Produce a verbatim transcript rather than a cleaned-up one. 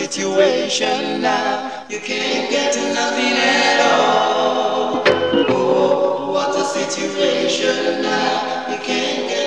situation now. You can't get to nothing at all. Oh, what a situation now. You can't get